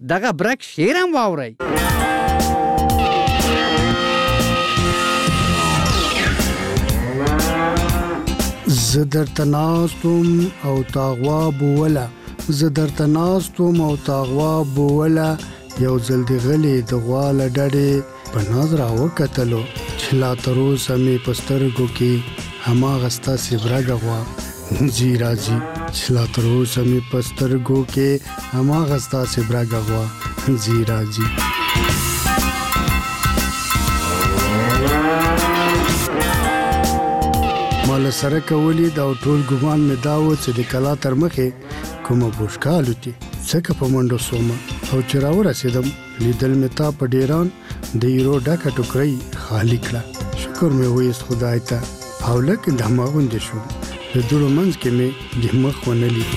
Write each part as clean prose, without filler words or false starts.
دغه برک شعر هم واورئ. زه درته ناستم او تاغوا بوله، زه درته ناستم او تاغوا بوله، یو ځل د غلې د غوا له ډډې په ناز راوکتلو چې لا تروسه مې په سترګو کې هماغه ستاسې برګه غوا ځي راځي، چې لا تروسه مې په سترګو کې هماغه ستاسې برګه غوا ځي راځي. ماله سره کولی دا ټول ګمان مې دا و چې د کلا تر مخې کومه بوشکه الوتي، ځکه په منډو سومه او چې راورسېدم لیدل مې تا په ډیران د ایرو ډکه ټوکرۍ خالي کړه. شکر مې وایست خدای ته او لږ دمه غوندې شوم، د دوړو منځ کې مې د مخ ونه لید.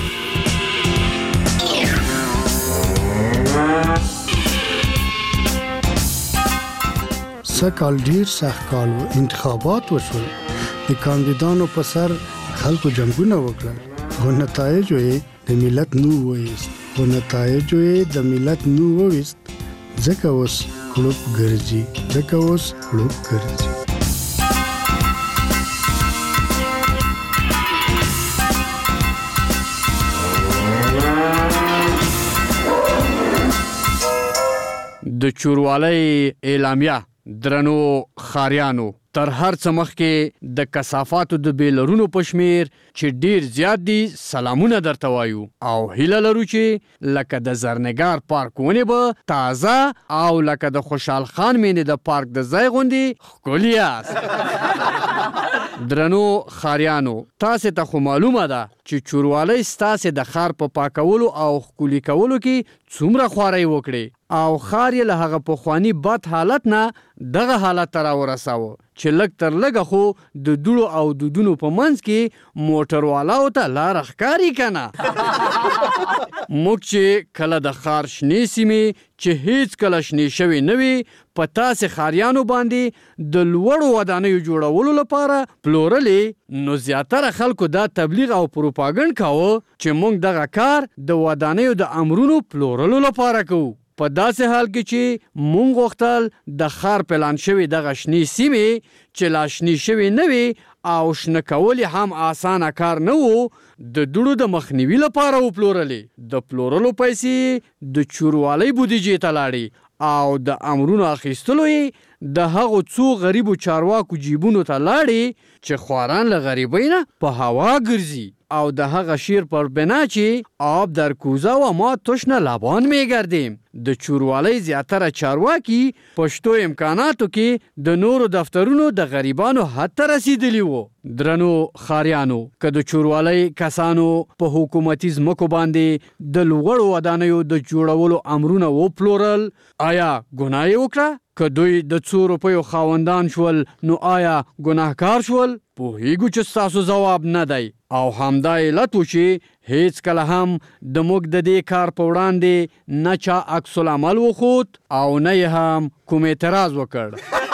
سږکال ډېر سخت کال و، انتخابات وشول، د کاندیدانو په سر خلکو جنګونه وکړل، خو نتایجو یې د ملت نو وویست، ځکه اوس کړوپ ګرځي. د چوروالی اعلامیه درنو خاریانو تر هر څه مخکې د کثافاتو د بیلرونو په شمیر چې ډیر زیات دي سلامونه درته وایو او هیله لرو چې لکه د زرنګار پارک ونې به تازه او لکه د خوشحال خان مینې د پارک د ځای غوندې ښکلي یاست. درنو خاریانو تاسې ته خو معلومه ده چې چوروالی ستاسې د ښار په پاکولو او ښکلي کولو کې څومره خوارۍ وکړې او ښار یې له هغه پخواني بد حالت نه دغه حالت ته راورساوه چې لږ تر لږه خو د دوړو او دودونو په منځ کې موټروالاو ته لاره ښکاري که نه. موږ چې کله د ښار شنې سیمې چې هیڅ کله شنې شوې نه وي په تاسې ښاریانو باندې د لوړو ودانیو جوړولو لپاره پلورلې، نو زیاتره خلکو دا تبلیغ او پروپاګنډ کاوه چې موږ دغه کار د ودانیو د امرونو پلورلو لپاره کوو، په داسې حال کې چې مونږ غوښتل د ښار پلان شوي دغه شنې سیمې چې لا شنې شوې نه وي او شنه کول هم آسانه کار نه و د دوړو د مخنیوي لپاره وپلورلې. د پلورلو پیسې د چوروالی بودیجې ته لاړې او د امرونو اخیستلو یې د هغو څو غریبو چارواکو جیبونو ته لاړې چې خواران له غریبۍ نه په هوا ګرځي او د هغه شعر پر بنا چې آب در کوزه و ما تشنه لبان میگردیم. د چوروالی زیاتره چارواکي پښتو امکاناتو کې د نورو دفترونو د غریبانو حد ته رسیدلی وو. درنو خاریانو که د چوروالی کسانو په حکومتي ځمکو باندې د لوړو ودانیو د جوړولو امرونه وپلورل، آیا ګناه یې وکړه؟ که دوی د 2 روپیو خاوندان شول نو آیا ګناهکار شول؟ پوهیږو چې ستاسو ځواب نه دی او همدا علت و چې هیڅ کله هم د موږ د دې کار په وړاندې نه چا عکس العمل وښود او نه یې هم کوم اعتراض وکړ.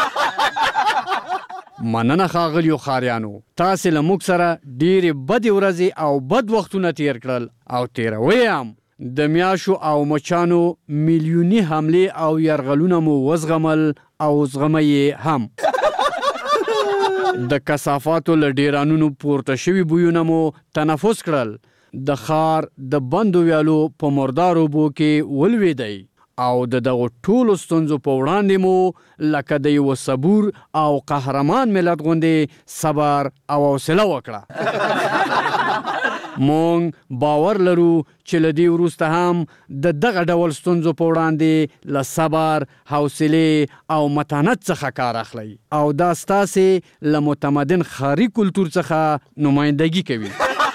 مننه ښاغلیو خاریانو، تاسې له موږ سره ډېرې بدې ورځې او بد وختونه تیر کړل او تیروي هم. د میاشو او مچانو میلیوني حملې او یرغلونه مو وزغمل او زغمه هم. د کثافاتو له ډیرانونو پورته شوي بویونه مو تنفس کړل، د ښار د بندو ویالو په مردارو اوبو کې ولویدئ او د دغو ټولو ستونزو په وړاندې مو لکه د یوه صبور او قهرمان ملت غوندې صبر او حوصله وکړه. مونږ باور لرو چې له دې وروسته هم د دغه ډول ستونزو په وړاندې له صبر، حوصلې او متانت څخه کار اخلئ او دا ستاسې له متمدن ښاري کلتور څخه نمایندګي کوي.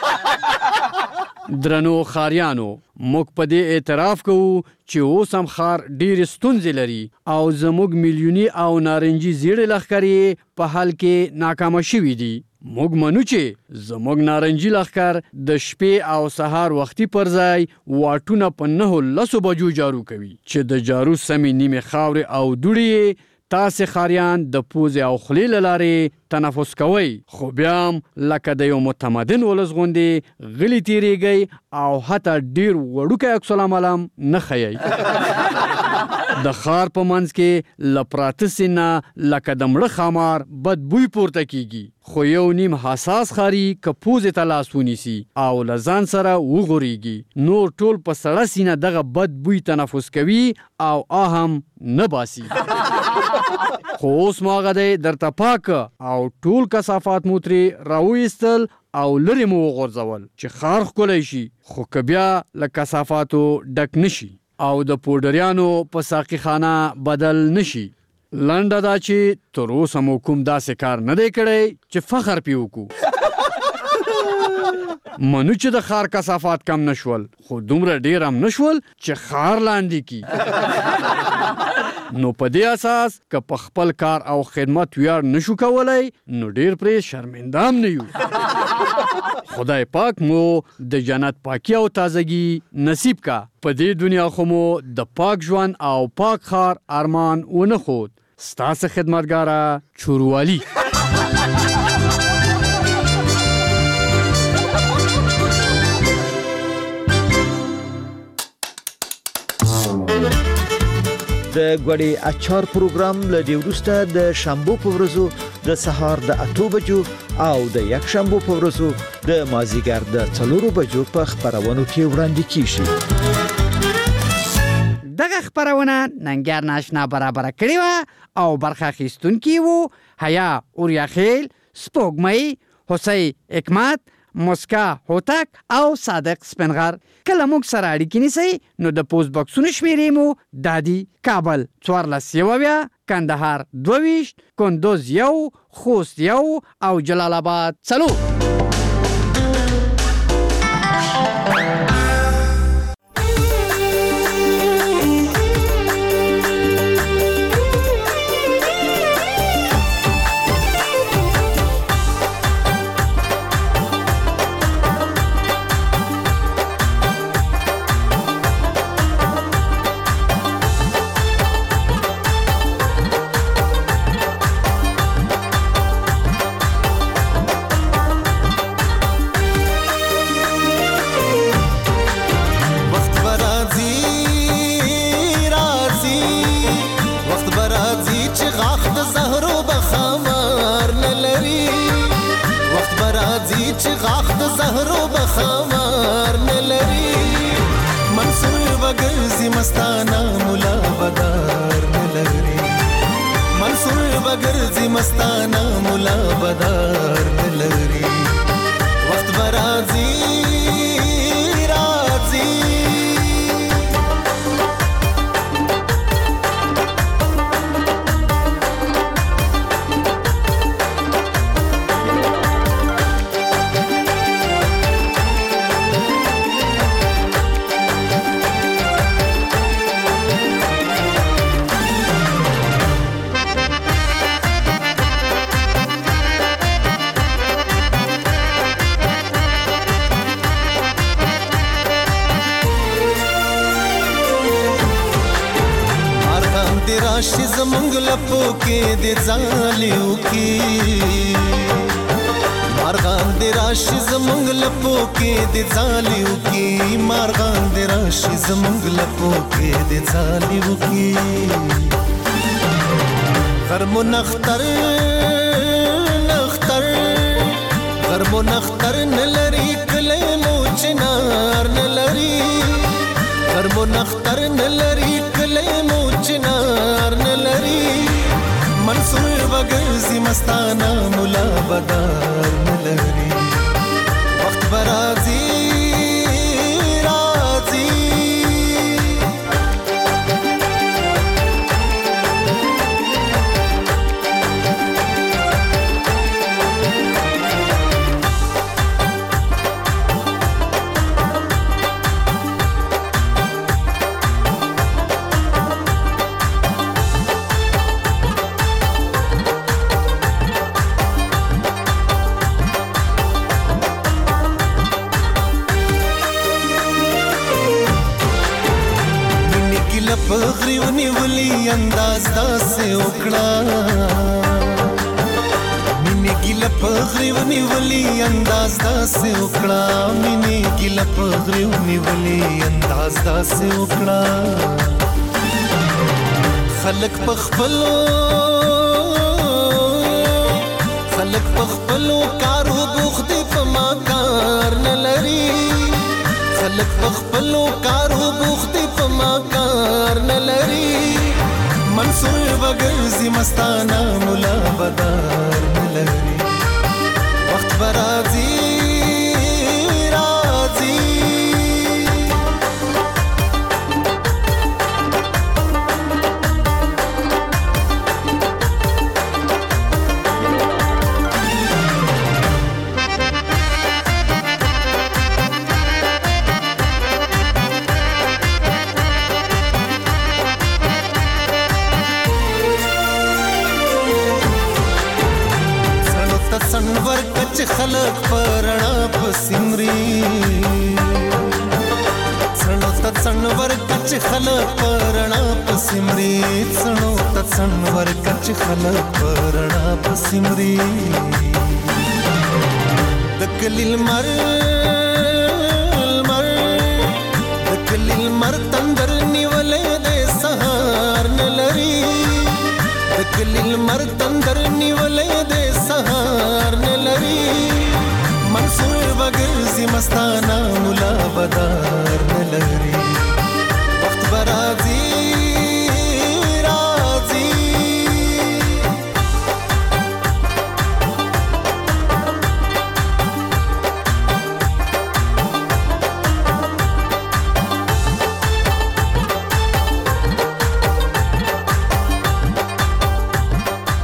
درنو خاریانو، موږ په دې اعتراف کوو چې اوس هم ښار ډېرې ستونزې لري او زموږ میلیوني او نارنجي زیړې لښکر یې په حل کې ناکامه شوي دي. موږ منو چې زموږ نارنجي لښکر د شپې او سهار وختي پر ځای واټونه په 9-10 بجو جارو کوي چې د جارو سمې نیمې خاورې او دوړې تاسې خاریان د پوزې او خولې له لارې تنفس کوئ، خو بیا هم لکه د یو متمدن ولس غوندې غلي تیریږئ او حتی ډیر وړوکی عکس العمل هم نه ښیئ. د ښار په منځ کې له پراته سینه لکه د مړه ښامار بد بوی پورته کیږي، خو یو نیم حساس ښاري که پوزې ته لاس ونیسي او له ځان سره وغورېږي، نور ټول په سړه سینه دغه بد بوی تنفس کوي او هم نه باسي. خو اوس مو هغه دی درته پاکه او ټول کثافات مو ترې راوایستل او لرې مو وغورځول چې ښار ښکلی شي، خو که بیا له کثافاتو ډک نشي او د پوډریانو په ساقي خانه بدل نشي. لنډه دا چې تر اوسه مو کوم داسې کار نه دی کړی چې فخر پې وکړو. منو چې د ښار کثافات کم نشول، خو دومره ډیر هم نشول چې ښار لاندې کی. نو په دې اساس که په خپل کار او خدمت ویاړ نشو کولای، نو ډیر پرې شرمنده هم نه یو. خدای پاک مو د جنت پاکی او تازگی نصیب کا. په دې دنیا خو مو د پاک ژوند او پاک ښار ارمان ونه خود. ستاسو خدمتګاره چوروالی. د غوړي اچار پروګرام له دې وروسته د شنبه په ورځو د سهار د 8 بجو او د یک شنبه په ورځو د مازیګر د 4 بجو په خبرونو کې وړاندې کیږي. دغه خبرونه ننګر ناشنا برابر کړی و او برخه اخیستونکي وو حیا اوریاخیل، سپوږمۍ، حسین حکمت، مسکا هوتک او صادق سپنغر. کله موږ سره اړیکې نیسئ نو د پوسټ باکسونو شمیرې مو دادي: کابل 14 کندهار 22 کندوز 1 خوست 1 او جلال آباد 4. مستانه مولا بدار لري وخت برازي رازي راشي زمونږ لپو کې د ځالیو کې مارغان د راشي زمونږ لپو کې د ځالیو کې مارغان د راشي زمونږ لپو کې د ځالیو کې غرمو نختر نختر غرمو نختر نلري کله مو چنار نلري غرمو نختر نلري کله مو چنار نلري منصور وګرځي مستانه مولا بدار نلري وخت برازي رازي انداز داسې وکړه مینې ګیله په غریو نیولې انداز داسې وکړه مینې ګیله په غریو نیولې انداز داسې وکړه خلک په خپلو کارو بوخت دي په ما کار نه لري خلک په خپلو کارو بوخت دي په ما کار نه لري منصور وګرځي مستانه مولا بدار نه لري وخت برازي سنور کچ خلق پرنا پسمری سنو تت سنور کچ خلق پرنا پسمری سنو تت سنور کچ خلق پرنا پسمری دکلیل مر تندر نیولې دې سهار نلري دکلیل مر تندر نیولې دې سهار نلري منصور وګرځي مستانه مولا بدار نلري وخت برازي